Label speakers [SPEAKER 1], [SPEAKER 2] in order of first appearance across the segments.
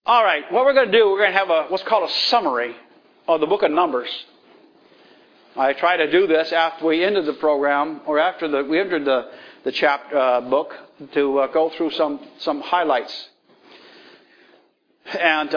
[SPEAKER 1] All right, what we're going to do, we're going to have what's called a summary of the book of Numbers. I try to do this after we ended the program, or after we entered the chapter book, to go through some highlights. And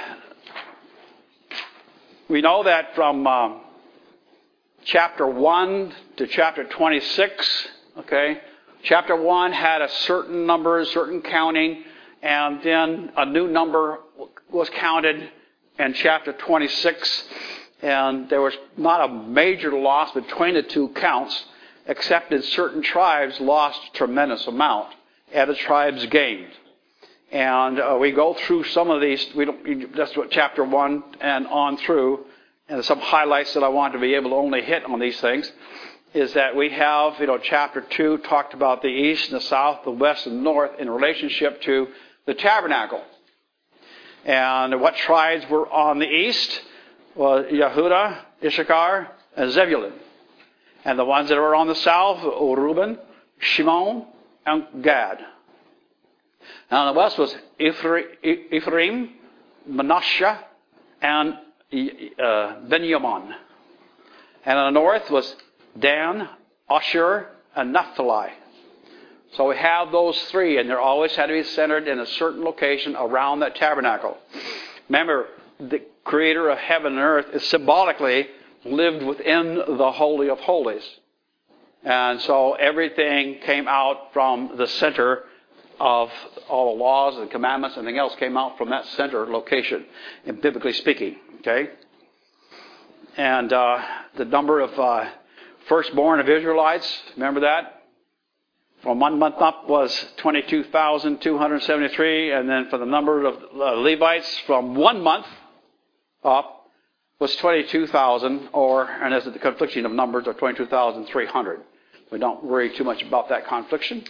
[SPEAKER 1] we know that from chapter 1 to chapter 26, okay, chapter 1 had a certain number, a certain counting, and then a new number was counted in chapter 26, and there was not a major loss between the two counts, except that certain tribes lost a tremendous amount, and the tribes gained. And we go through some of these. That's what chapter 1 and on through, and some highlights that I want to be able to only hit on these things is that we have, chapter 2 talked about the east and the south, the west and the north in relationship to the tabernacle. And what tribes were on the east was Yehudah, Issachar, and Zebulun. And the ones that were on the south were Reuben, Shimon, and Gad. And on the west was Ephraim, Manasseh, and Benjamin. And on the north was Dan, Asher, and Naphtali. So we have those three, and they're always had to be centered in a certain location around that tabernacle. Remember, the creator of heaven and earth is symbolically lived within the Holy of Holies. And so everything came out from the center of all the laws and commandments, and everything else came out from that center location, biblically speaking. Okay? And the number of firstborn of Israelites, remember that? From 1 month up was 22,273, and then for the number of Levites from 1 month up was 22,000, and as the confliction of numbers of 22,300. We don't worry too much about that confliction.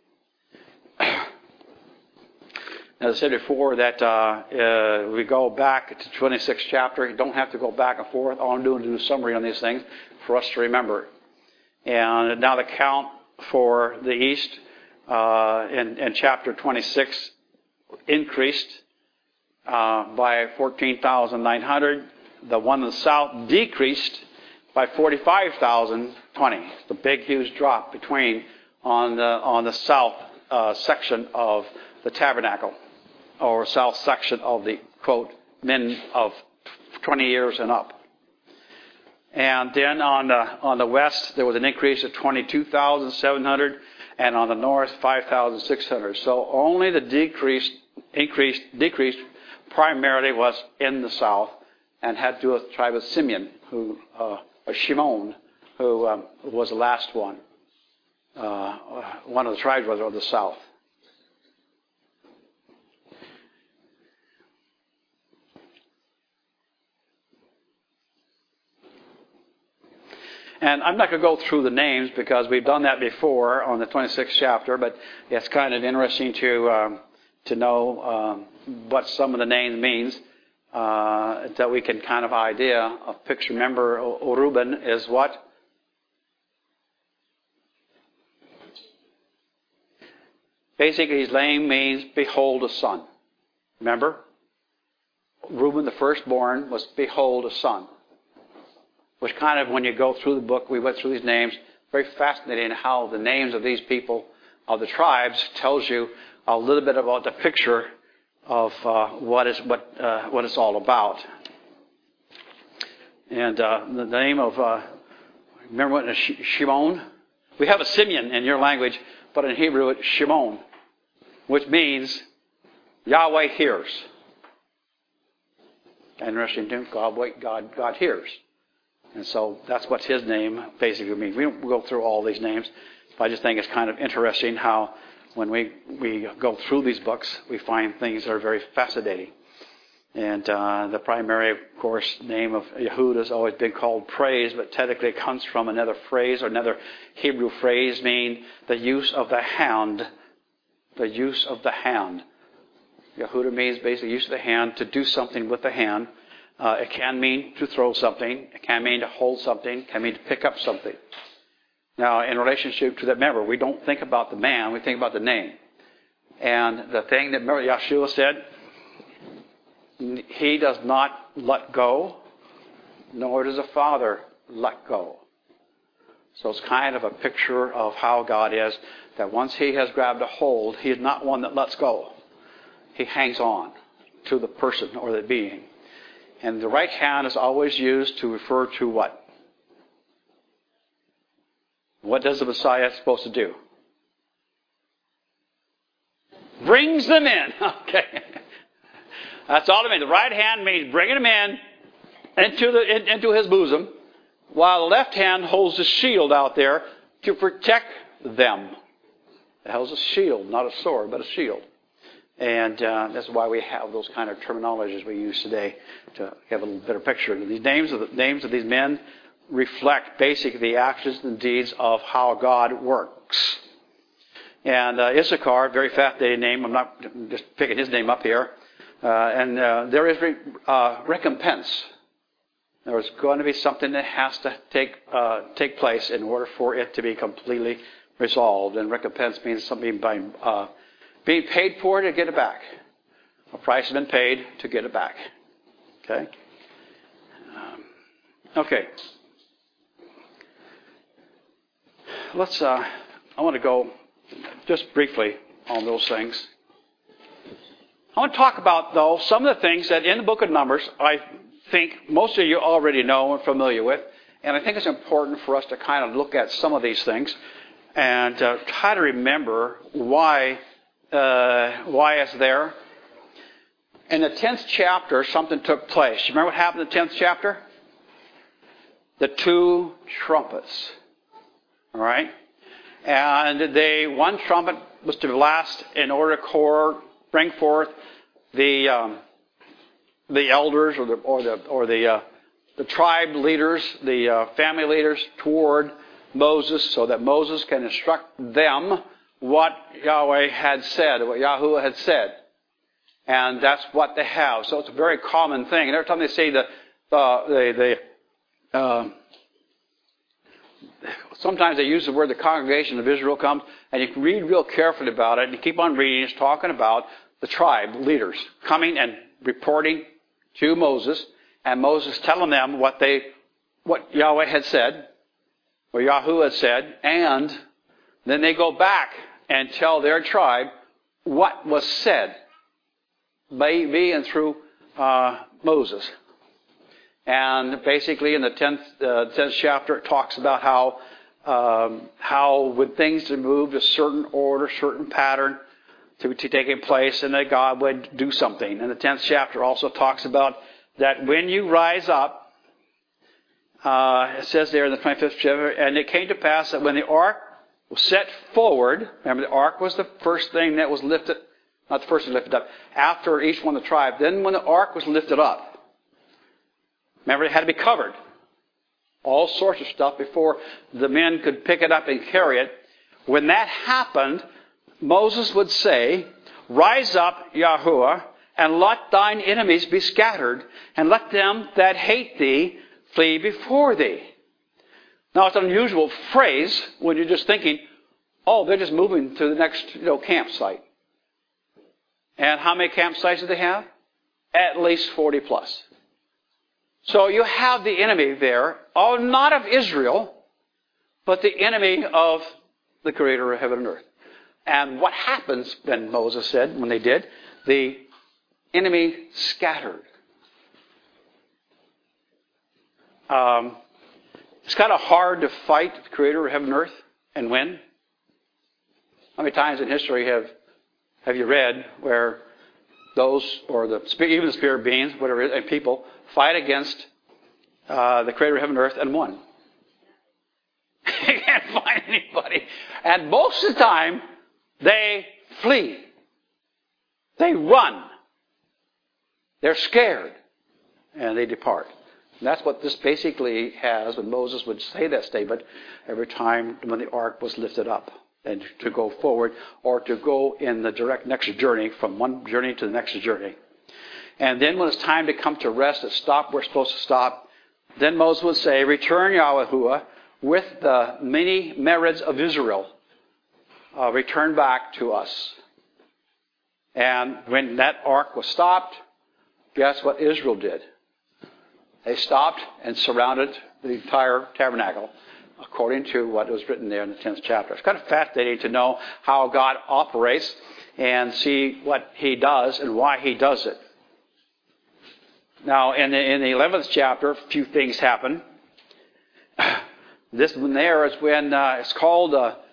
[SPEAKER 1] As I said before, that we go back to 26th chapter. You don't have to go back and forth. All I'm doing is do a summary on these things for us to remember. And now the count for the east in chapter 26 increased by 14,900. The one in the south decreased by 45,020. It's a big, huge drop between on the south section of the tabernacle, or south section of the, quote, men of 20 years and up. And then on the west, there was an increase of 22,700, and on the north, 5,600. So only the decrease primarily was in the south, and had to do with the tribe of Simeon, Shimon, who was the last one. One of the tribes was of the south. And I'm not going to go through the names because we've done that before on the 26th chapter, but it's kind of interesting to know what some of the names means, that we can kind of picture. Remember, Reuben is what? Basically, his name means behold a son. Remember? Reuben, the firstborn, was behold a son. Which kind of, when you go through the book, we went through these names, very fascinating how the names of these people, of the tribes, tells you a little bit about the picture of what it's all about. And the name of, remember what, Shimon? We have a Simeon in your language, but in Hebrew it's Shimon, which means Yahweh hears. Interesting too, God hears. And so that's what his name basically means. We don't go through all these names, but I just think it's kind of interesting how when we go through these books, we find things that are very fascinating. And the primary, of course, name of Yehudah has always been called praise, but technically it comes from another phrase or another Hebrew phrase, meaning the use of the hand. The use of the hand. Yehudah means basically use of the hand, to do something with the hand. It can mean to throw something. It can mean to hold something. It can mean to pick up something. Now, in relationship to that, remember, we don't think about the man. We think about the name. And the thing that, remember, Yeshua said, He does not let go, nor does the Father let go. So it's kind of a picture of how God is, that once He has grabbed a hold, He is not one that lets go. He hangs on to the person or the being. And the right hand is always used to refer to what? What does the Messiah supposed to do? Brings them in. Okay. That's all it means. The right hand means bringing them in into his bosom, while the left hand holds the shield out there to protect them. It holds a shield, not a sword, but a shield. And that's why we have those kind of terminologies we use today to have a little better picture. These names of these men reflect basically the actions and deeds of how God works. And Issachar, very fascinating name. I'm not just picking his name up here. And there is recompense. There's going to be something that has to take place in order for it to be completely resolved. And recompense means something being paid for to get it back. A price has been paid to get it back. Okay? Okay. I want to go just briefly on those things. I want to talk about, though, some of the things that in the book of Numbers I think most of you already know and familiar with. And I think it's important for us to kind of look at some of these things and try to remember why it's there. In the 10th chapter, something took place. You remember what happened in the 10th chapter? The 2 trumpets. All right? And one trumpet was to blast in order to bring forth the elders or the tribe leaders, the family leaders toward Moses, so that Moses can instruct them what Yahweh had said, what Yahuwah had said. And that's what they have. So it's a very common thing. And every time they say sometimes they use the word the congregation of Israel comes, and you can read real carefully about it, and you keep on reading. It's talking about the tribe leaders coming and reporting to Moses, and Moses telling them what Yahweh had said, or Yahuwah had said, and then they go back and tell their tribe what was said by and through Moses. And basically in the 10th chapter it talks about how when things are moved a certain order, certain pattern to taking place, and that God would do something. And the 10th chapter also talks about that when you rise up, it says there in the 25th chapter, and it came to pass that when the ark was set forward, remember the ark was the first thing that was lifted, not the first thing lifted up, after each one of the tribes. Then when the ark was lifted up, remember it had to be covered. All sorts of stuff before the men could pick it up and carry it. When that happened, Moses would say, "Rise up, Yahuwah, and let thine enemies be scattered, and let them that hate thee flee before thee." Now it's an unusual phrase when you're just thinking, oh, they're just moving to the next campsite. And how many campsites do they have? At least 40 plus. So you have the enemy there, not of Israel, but the enemy of the Creator of heaven and earth. And what happens, then Moses said, when they did, the enemy scattered. It's kind of hard to fight the Creator of heaven and earth and win. How many times in history have you read where those, or even the spirit beings, whatever it is, and people fight against the Creator of heaven and earth and won? You can't find anybody. And most of the time, they flee. They run. They're scared. And they depart. And that's what this basically has when Moses would say that statement every time when the ark was lifted up. And to go forward or to go in the direct next journey, from one journey to the next journey. And then when it's time to come to rest, to stop where it's supposed to stop, then Moses would say, "Return, Yahuwah, with the many merits of Israel. Return back to us." And when that ark was stopped, guess what Israel did? They stopped and surrounded the entire tabernacle, according to what was written there in the 10th chapter. It's kind of fascinating to know how God operates and see what He does and why He does it. Now, in the 11th chapter, a few things happen. This one there is when it's called,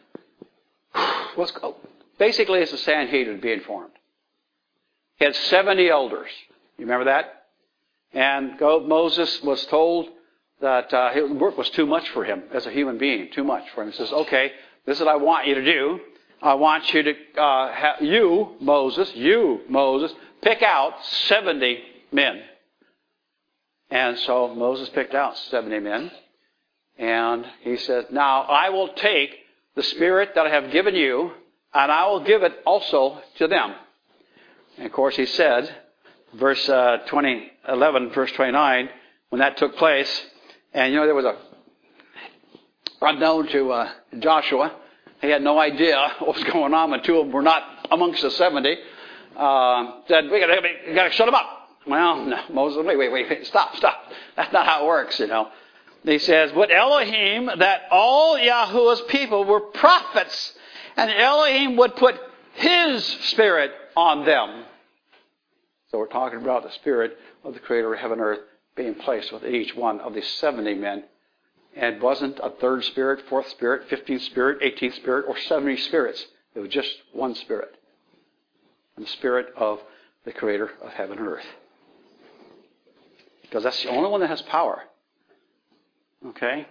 [SPEAKER 1] basically it's the Sanhedrin being formed. He had 70 elders. You remember that? And Moses was told that his work was too much for him as a human being, too much for him. He says, okay, this is what I want you to do. I want you to, you, Moses, pick out 70 men. And so Moses picked out 70 men. And he says, now I will take the Spirit that I have given you, and I will give it also to them. And of course he said, verse 11, verse 29, when that took place, and there was unknown to Joshua, he had no idea what was going on, and two of them were not amongst the 70, said, we got to shut them up. Well, no, Moses, wait, stop. That's not how it works, He says, but Elohim, that all Yahuwah's people were prophets, and Elohim would put His Spirit on them. So we're talking about the Spirit of the Creator of heaven and earth being placed with each one of these 70 men. And it wasn't a third spirit, fourth spirit, 15th spirit, 18th spirit, or 70 spirits. It was just one Spirit. And the Spirit of the Creator of heaven and earth. Because that's the only one that has power. Okay?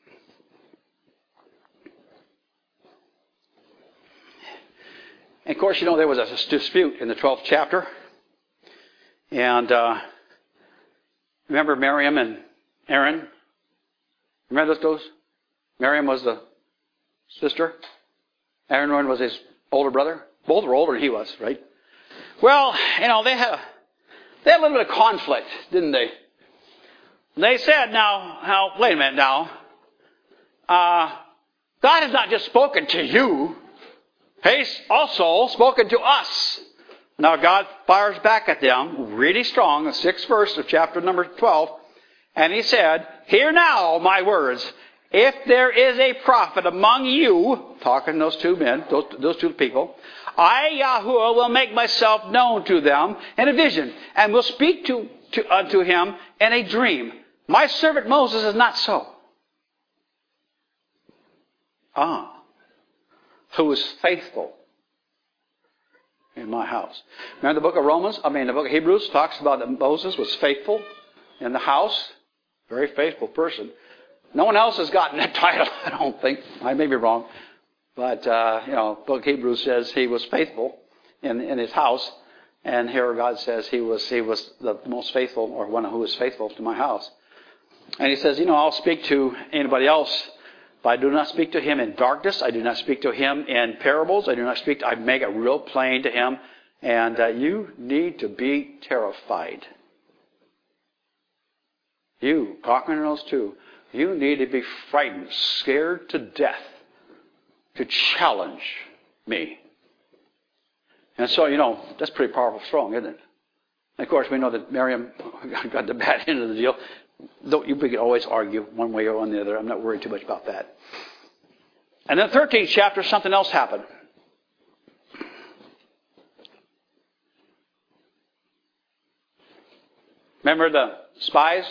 [SPEAKER 1] And of course, there was a dispute in the 12th chapter. And remember Miriam and Aaron? Remember those? Miriam was the sister. Aaron was his older brother. Both were older than he was, right? Well, they had a little bit of conflict, didn't they? They said, now, wait a minute now. God has not just spoken to you. He's also spoken to us. Now God fires back at them really strong, the 6th verse of chapter number 12. And He said, hear now my words. If there is a prophet among you, talking to those two men, those two people, I, Yahuwah, will make myself known to them in a vision, and will speak unto him in a dream. My servant Moses is not so. Who is faithful in my house. Remember the book of Hebrews talks about that Moses was faithful in the house. Very faithful person. No one else has gotten that title, I don't think. I may be wrong. But, book of Hebrews says he was faithful in his house. And here God says he was the most faithful, or one who was faithful to my house. And He says, I'll speak to anybody else, but I do not speak to him in darkness. I do not speak to him in parables. I make it real plain to him. And you need to be terrified. You, talking to those two, you need to be frightened, scared to death to challenge me. And so, that's pretty powerful, strong, isn't it? And of course, we know that Miriam got the bad end of the deal. Though we could always argue one way or on the other. I'm not worried too much about that. And then the 13th chapter, something else happened. Remember the spies?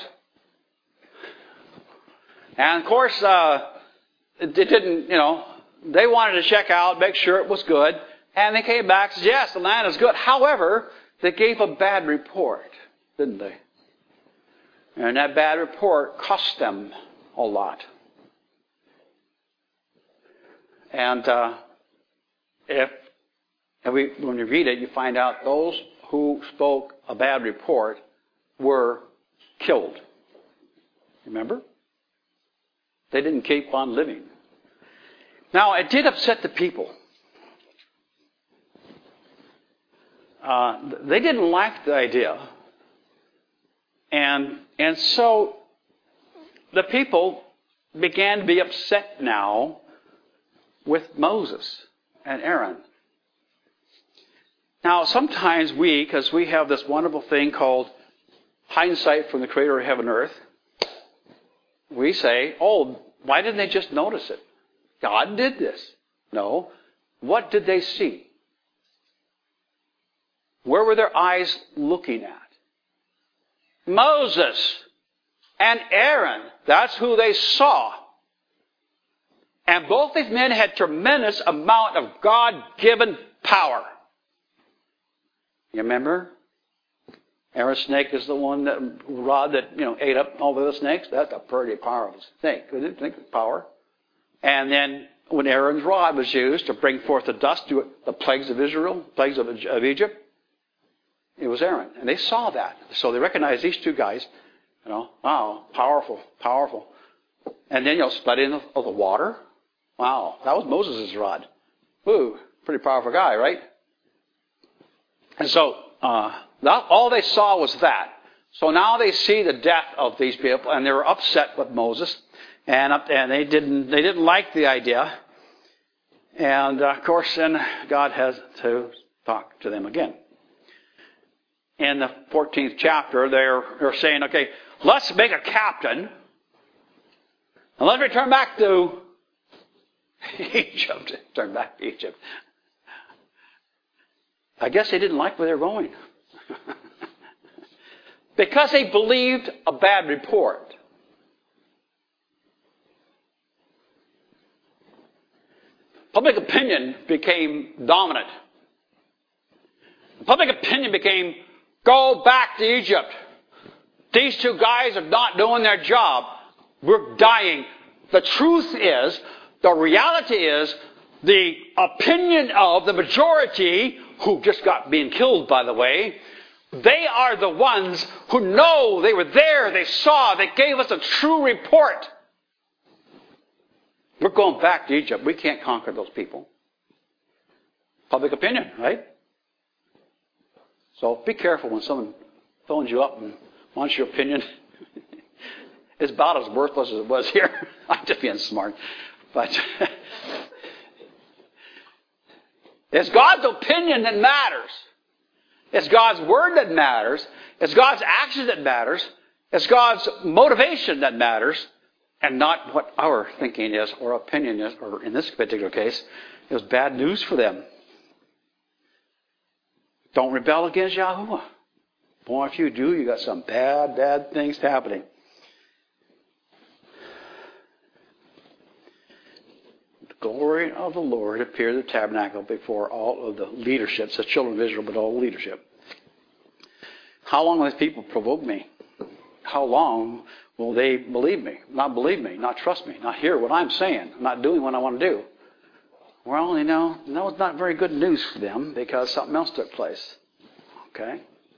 [SPEAKER 1] And of course, it didn't, they wanted to check out, make sure it was good. And they came back and said, yes, the land is good. However, they gave a bad report, didn't they? And that bad report cost them a lot. And when you read it, you find out those who spoke a bad report were killed. Remember? They didn't keep on living. Now, it did upset the people. They didn't like the idea. And so the people began to be upset now with Moses and Aaron. Now, sometimes because we have this wonderful thing called hindsight from the Creator of heaven and earth, we say, oh, why didn't they just notice it? God did this. No. What did they see? Where were their eyes looking at? Moses and Aaron. That's who they saw. And both these men had tremendous amount of God-given power. You remember? Aaron's snake is the one rod that ate up all the other snakes. That's a pretty powerful snake. Didn't think of power. And then when Aaron's rod was used to bring forth the dust, to the plagues of Israel, plagues of Egypt, it was Aaron. And they saw that. So they recognized these two guys. Wow, powerful, powerful. And then splitting of the water. Wow, that was Moses' rod. Ooh, pretty powerful guy, right? And so all they saw was that. So now they see the death of these people, and they were upset with Moses, and they didn't like the idea. And of course, then God has to talk to them again. In the 14th chapter, they're saying, okay, let's make a captain, and let's return back to Egypt. Turn back to Egypt. I guess they didn't like where they were going. Because they believed a bad report. Public opinion became dominant. Public opinion became, go back to Egypt. These two guys are not doing their job. We're dying. The truth is, the reality is, the opinion of the majority, who just got being killed, by the way, they are the ones who know they were there, they saw, they gave us a true report. We're going back to Egypt. We can't conquer those people. Public opinion, right? So be careful when someone phones you up and wants your opinion. It's about as worthless as it was here. I'm just being smart. But it's God's opinion that matters. It's God's word that matters. It's God's action that matters. It's God's motivation that matters. And not what our thinking is or opinion is, or in this particular case, it was bad news for them. Don't rebel against Yahuwah. Boy, if you do, you got some bad things happening. The glory of the Lord appeared in the tabernacle before all of the leadership, the children of Israel, but all leadership. How long will these people provoke me? How long will they believe me, not trust me, not hear what I'm saying, not doing what I want to do? Well, it's not very good news for them because something else took place. Okay?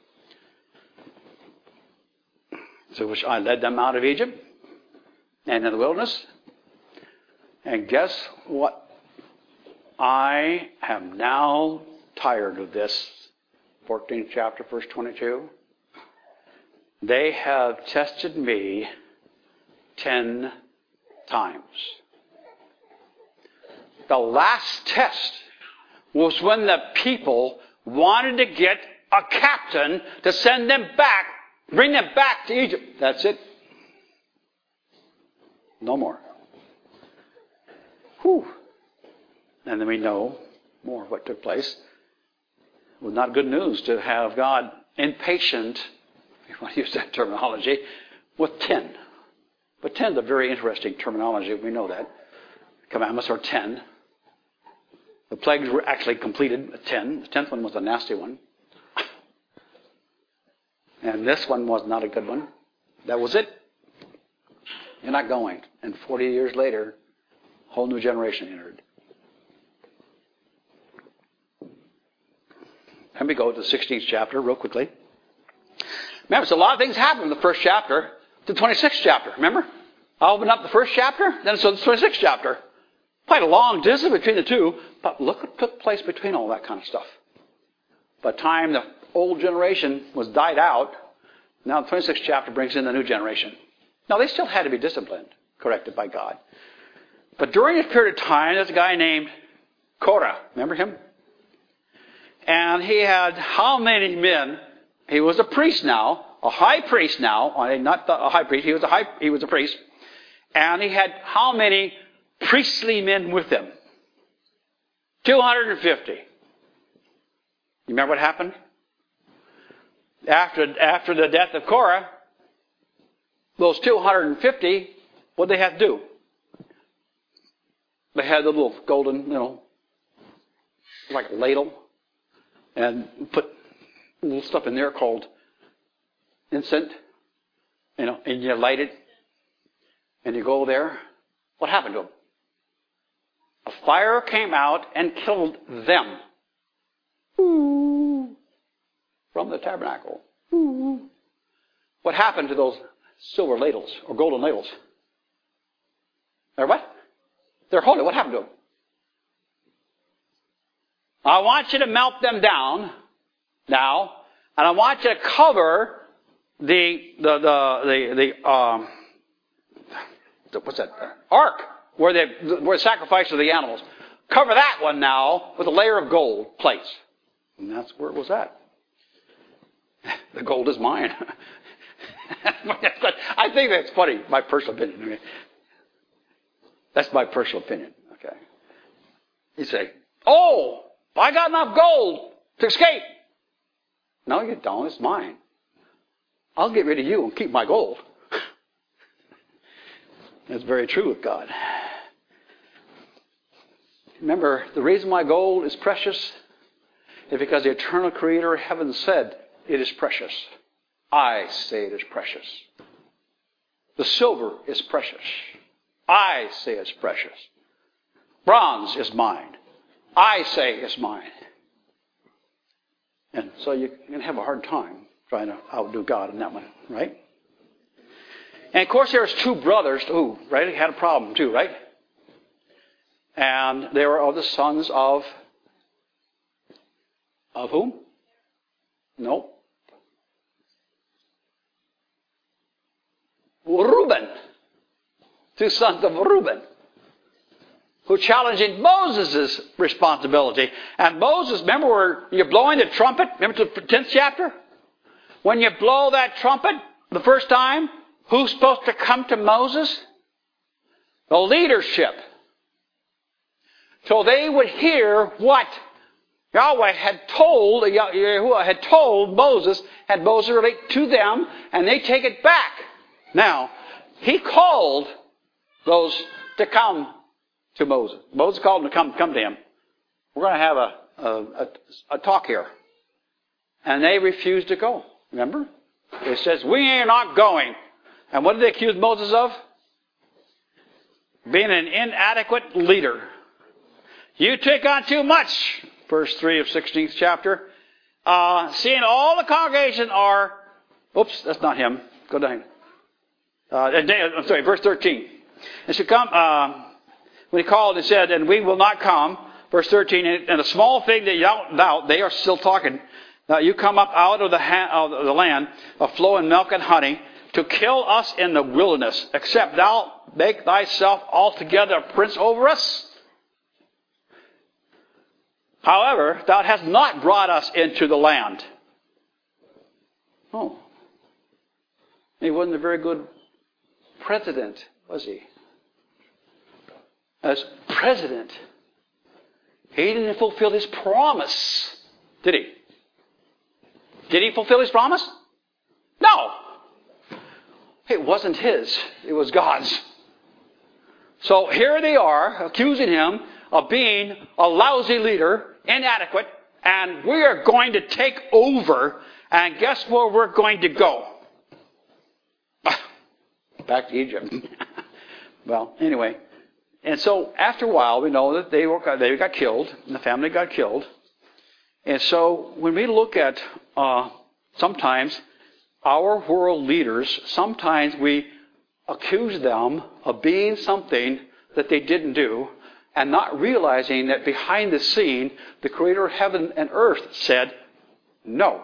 [SPEAKER 1] So which I led them out of Egypt and in the wilderness. And guess what? I am now tired of this. 14th chapter, verse 22. They have tested me 10 times. The last test was when the people wanted to get a captain to send them back, bring them back to Egypt. That's it. No more. Whew. And then we know more of what took place. It was not good news to have God impatient, if you want to use that terminology, with 10. But 10 is a very interesting terminology. We know that. Commandments are 10. The plagues were actually completed at 10. The 10th one was a nasty one. And this one was not a good one. That was it. You're not going. And 40 years later, a whole new generation entered. Let me go to the 16th chapter real quickly. Remember, so a lot of things happened in the first chapter to the 26th chapter. Remember? I opened up the first chapter, then so the 26th chapter. Quite a long distance between the two, but look what took place between all that kind of stuff. By the time the old generation was died out, now the 26th chapter brings in the new generation. Now, they still had to be disciplined, corrected by God. But during this period of time, there's a guy named Korah. Remember him? And he had how many men? He was a priest now, a high priest now. Not a high priest. He was a priest. And he had how many priestly men with him? 250. You remember what happened? After the death of Korah, those 250, what did they have to do? They had the little golden, like a ladle, and put a little stuff in there called incense, and you light it, and you go there. What happened to them? A fire came out and killed them. Ooh. From the tabernacle. Ooh. What happened to those silver ladles or golden ladles? They're what? They're holy. What happened to them? I want you to melt them down now, and I want you to cover the what's that? Ark where the sacrifice of the animals. Cover that one now with a layer of gold plates, and that's where it was at. The gold is mine. I think that's funny. My personal opinion. Okay? That's my personal opinion. Okay. You say, "Oh, I got enough gold to escape." No, you don't. It's mine. I'll get rid of you and keep my gold. That's very true with God. Remember, the reason why gold is precious is because the eternal Creator of heaven said it is precious. I say it is precious. The silver is precious. I say it's precious. Bronze is mine. I say it's mine. And so you can have a hard time trying to outdo God in that one, right? And of course there's two brothers who, right, had a problem too, right? And they were of the sons of whom? No. Reuben. Two sons of Reuben, who challenging Moses' responsibility. And Moses, remember where you're blowing the trumpet? Remember the 10th chapter? When you blow that trumpet the first time, who's supposed to come to Moses? The leadership. So they would hear what Yahweh had told, Yahuwah had told Moses, had Moses relate to them, and they take it back. Now, he called those to come to Moses. Moses called them to come to him. We're going to have a talk here. And they refused to go. Remember? It says, we are not going. And what did they accuse Moses of? Being an inadequate leader. You take on too much. Verse 3 of 16th chapter. Seeing all the congregation are... Oops, that's not him. Go down. I'm sorry, verse 13. And so come, when he called and said, and we will not come, verse 13, and a small thing that you don't doubt, they are still talking. Now you come up out of the land of flowing milk and honey to kill us in the wilderness, except thou make thyself altogether a prince over us. However, thou hast not brought us into the land. Oh. He wasn't a very good president, was he? As president, he didn't fulfill his promise, did he? Did he fulfill his promise? No. It wasn't his. It was God's. So here they are, accusing him of being a lousy leader, inadequate, and we are going to take over, and guess where we're going to go? Back to Egypt. Well, anyway. And so after a while, we know that they got killed, and the family got killed. And so when we look at sometimes our world leaders, sometimes we accuse them of being something that they didn't do, and not realizing that behind the scene, the Creator of heaven and earth said, no.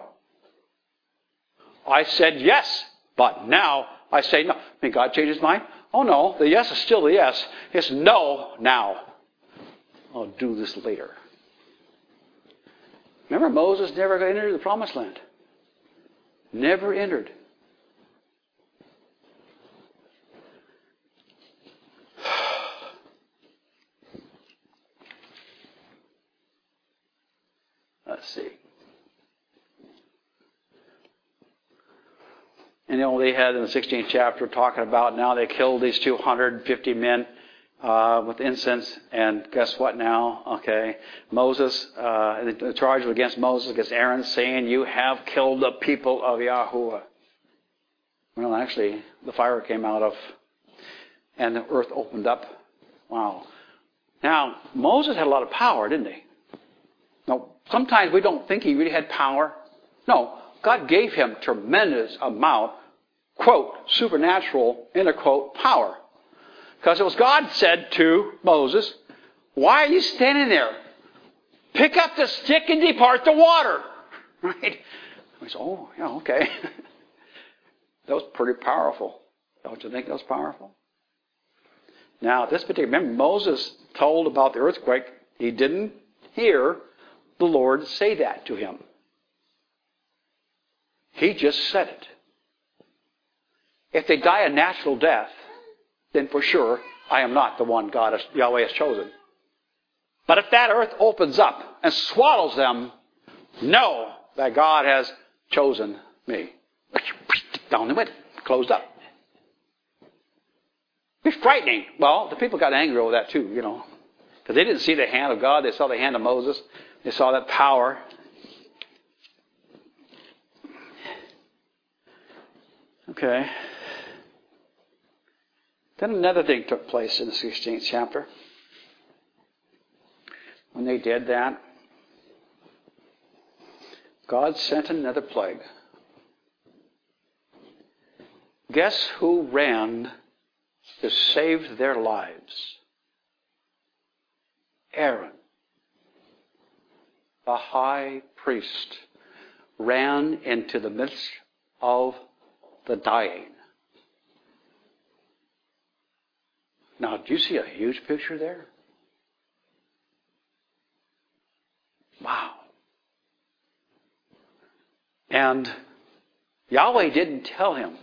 [SPEAKER 1] I said yes, but now I say no. May God change his mind? Oh no, the yes is still the yes. It's no now. I'll do this later. Remember, Moses never got into the promised land. Never entered. Let's see. And they had in the 16th chapter talking about now they killed these 250 men with incense. And guess what now? Okay. Moses, the charge was against Moses, against Aaron, saying, you have killed the people of Yahuwah. Well, actually, the fire came out of, and the earth opened up. Wow. Now, Moses had a lot of power, didn't he? Now, sometimes we don't think he really had power. No, God gave him tremendous amount, quote, supernatural, end of quote, power. Because it was God said to Moses, why are you standing there? Pick up the stick and depart the water. Right? He said, oh, yeah, okay. That was pretty powerful. Don't you think that was powerful? Now, this particular, remember, Moses told about the earthquake. He didn't hear the Lord say that to him. He just said it. If they die a natural death, then for sure, I am not the one Yahweh has chosen. But if that earth opens up and swallows them, know that God has chosen me. Down the wind, closed up. It's frightening. Well, the people got angry over that too, because they didn't see the hand of God. They saw the hand of Moses. They saw that power. Okay. Then another thing took place in the 16th chapter. When they did that, God sent another plague. Guess who ran to save their lives? Aaron, the high priest, ran into the midst of the dying. Now, do you see a huge picture there? Wow. And Yahweh didn't tell him.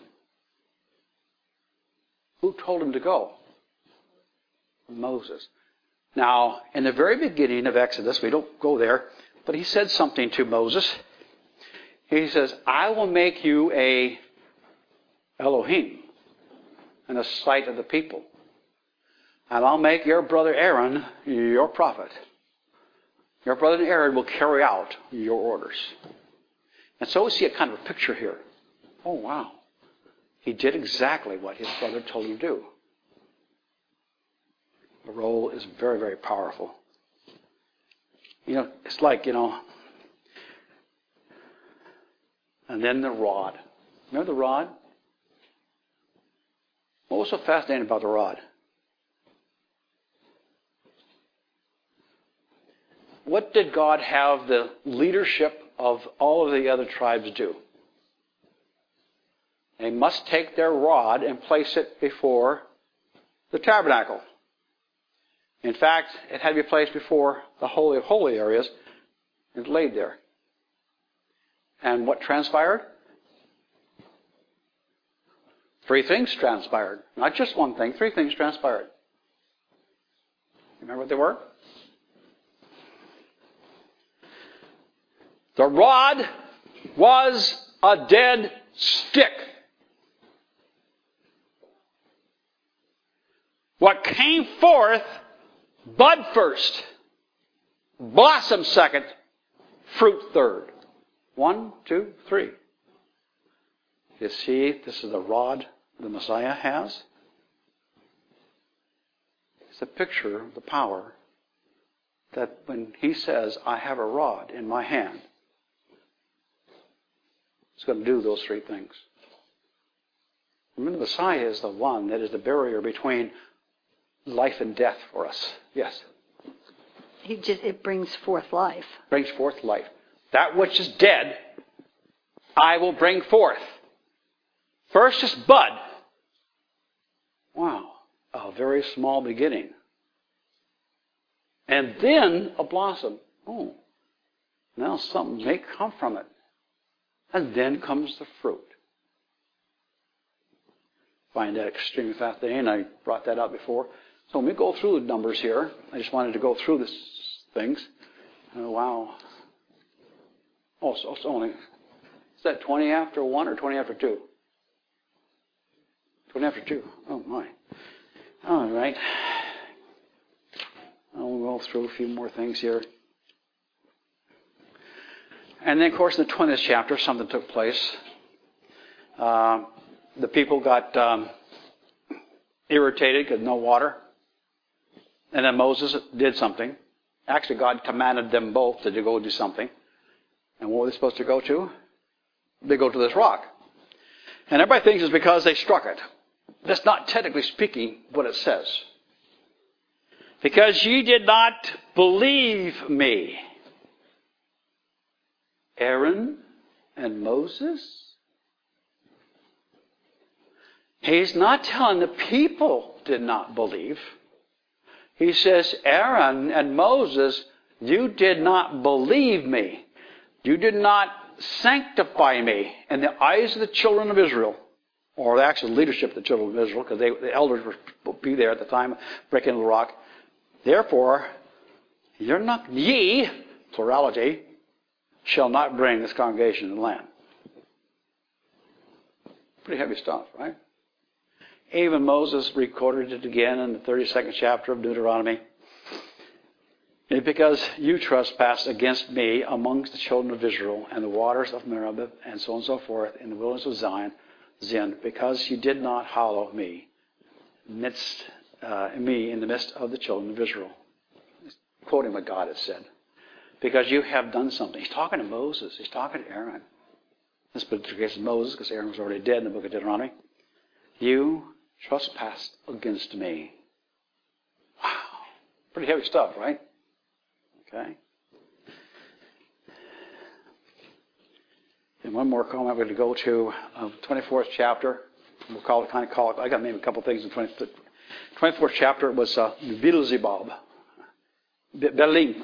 [SPEAKER 1] Who told him to go? Moses. Now, in the very beginning of Exodus, we don't go there, but he said something to Moses. He says, I will make you a Elohim in the sight of the people. And I'll make your brother Aaron your prophet. Your brother Aaron will carry out your orders. And so we see a kind of a picture here. Oh, wow. He did exactly what his brother told him to do. The role is very, very powerful. It's like, and then the rod. Remember the rod? What was so fascinating about the rod? What did God have the leadership of all of the other tribes do? They must take their rod and place it before the tabernacle. In fact, it had to be placed before the Holy of Holy areas and laid there. And what transpired? 3 things transpired. Not just one thing, 3 things transpired. Remember what they were? The rod was a dead stick. What came forth, bud first, blossom second, fruit third. 1, 2, 3. You see, this is the rod the Messiah has. It's a picture of the power that when he says, I have a rod in my hand, it's going to do those 3 things. Remember, the Messiah is the one that is the barrier between life and death for us. Yes?
[SPEAKER 2] It brings forth life.
[SPEAKER 1] Brings forth life. That which is dead, I will bring forth. First is bud. Wow. A very small beginning. And then a blossom. Oh. Now something may come from it. And then comes the fruit. Find that extremely fascinating. I brought that up before. So when we go through the numbers here, I just wanted to go through these things. Oh, wow. Oh, so it's only, is that 20 after 1 or 20 after 2? 20 after 2. Oh, my. All right. I'll go through a few more things here. And then, of course, in the 20th chapter, something took place. The people got irritated because no water. And then Moses did something. Actually, God commanded them both to go do something. And what were they supposed to go to? They go to this rock. And everybody thinks it's because they struck it. That's not technically speaking what it says. Because ye did not believe me. Aaron and Moses? He's not telling the people did not believe. He says, Aaron and Moses, you did not believe me. You did not sanctify me in the eyes of the children of Israel, or the actual leadership of the children of Israel, because the elders would be there at the time of breaking the rock. Therefore, you're not, ye, plurality, shall not bring this congregation to the land. Pretty heavy stuff, right? Even Moses recorded it again in the 32nd chapter of Deuteronomy. It's because you trespassed against me amongst the children of Israel and the waters of Meribah and so on and so forth in the wilderness of Zin, because you did not hallow me in the midst of the children of Israel. Quoting what God has said. Because you have done something. He's talking to Moses. He's talking to Aaron. This particular case is Moses, because Aaron was already dead in the book of Deuteronomy. You trespassed against me. Wow. Pretty heavy stuff, right? Okay. And one more comment we're going to go to 24th chapter. We'll call it, I got maybe a couple things in 24th chapter was Beelzebub. Balaam,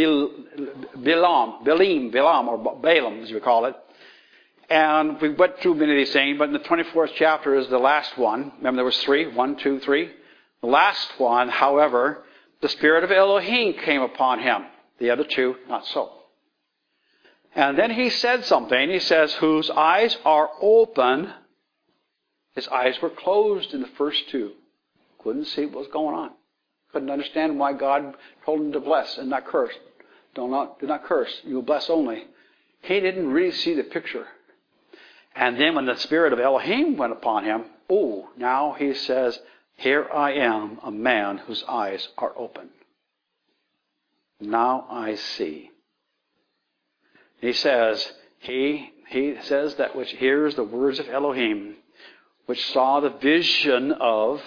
[SPEAKER 1] or Balaam, as we call it. And we went through many of these things, but in the 24th chapter is the last one. Remember there was 3? 1, 2, 3. The last one, however, the Spirit of Elohim came upon him. The other 2, not so. And then he said something. He says, whose eyes are open. His eyes were closed in the first 2. Couldn't see what was going on. Couldn't understand why God told him to bless and not curse. Do not curse. You will bless only. He didn't really see the picture. And then when the Spirit of Elohim went upon him, now he says, here I am, a man whose eyes are open. Now I see. He says, he says that which hears the words of Elohim, which saw the vision of,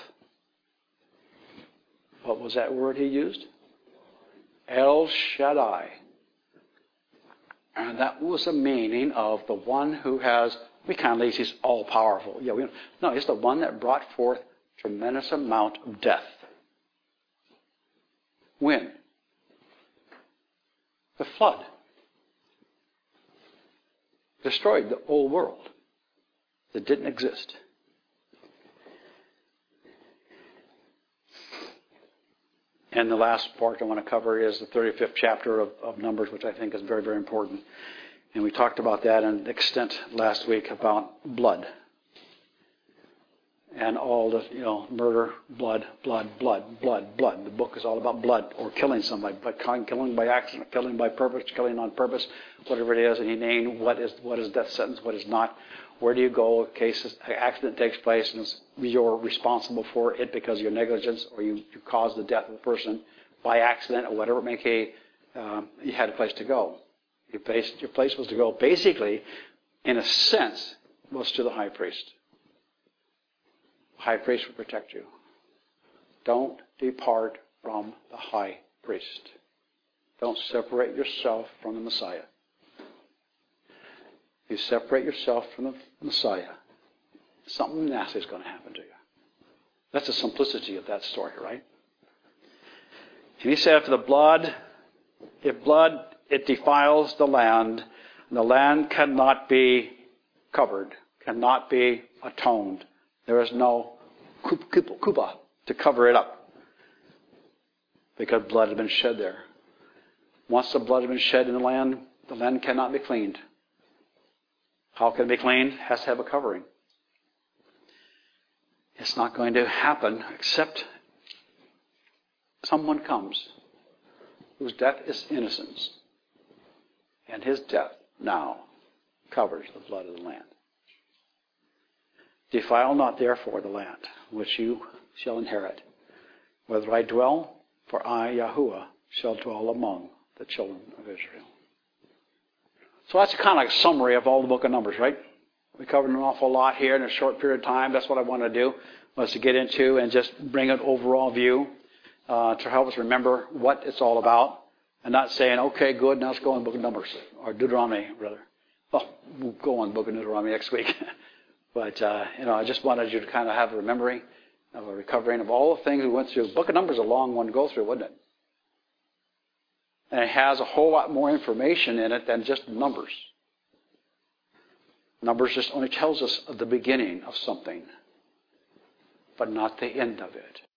[SPEAKER 1] what was that word he used? El Shaddai. And that was the meaning of the one who has, we kind of he's all-powerful. No, he's the one that brought forth tremendous amount of death. When? The flood. Destroyed the old world that didn't exist. And the last part I want to cover is the 35th chapter of Numbers, which I think is very, very important. And we talked about that in extent last week about blood. And all the, murder, blood. The book is all about blood or killing somebody, but killing by accident, killing by purpose, killing on purpose, whatever it is. And he named what is death sentence, what is not. Where do you go in case an accident takes place and you're responsible for it because of your negligence or you caused the death of the person by accident or whatever it may be, you had a place to go. Your place was to go, basically, in a sense, was to the high priest. The high priest would protect you. Don't depart from the high priest. Don't separate yourself from the Messiah. If you separate yourself from the Messiah, something nasty is going to happen to you. That's the simplicity of that story, right? And he said, if blood, it defiles the land cannot be covered, cannot be atoned. There is no kupa to cover it up because blood has been shed there. Once the blood has been shed in the land cannot be cleaned. How can it be cleaned? It has to have a covering. It's not going to happen except someone comes whose death is innocence. And his death now covers the blood of the land. Defile not therefore the land which you shall inherit, whether I dwell, for I, Yahuwah, shall dwell among the children of Israel. So that's kind of like a summary of all the book of Numbers, right? We covered an awful lot here in a short period of time. That's what I want to do, was to get into and just bring an overall view to help us remember what it's all about. And not saying, okay, good, now let's go on the book of Numbers, or Deuteronomy, rather. Well, we'll go on the book of Deuteronomy next week. But, I just wanted you to kind of have a remembering of a recovering of all the things we went through. The book of Numbers is a long one to go through, wasn't it? And it has a whole lot more information in it than just Numbers. Numbers just only tells us of the beginning of something, but not the end of it.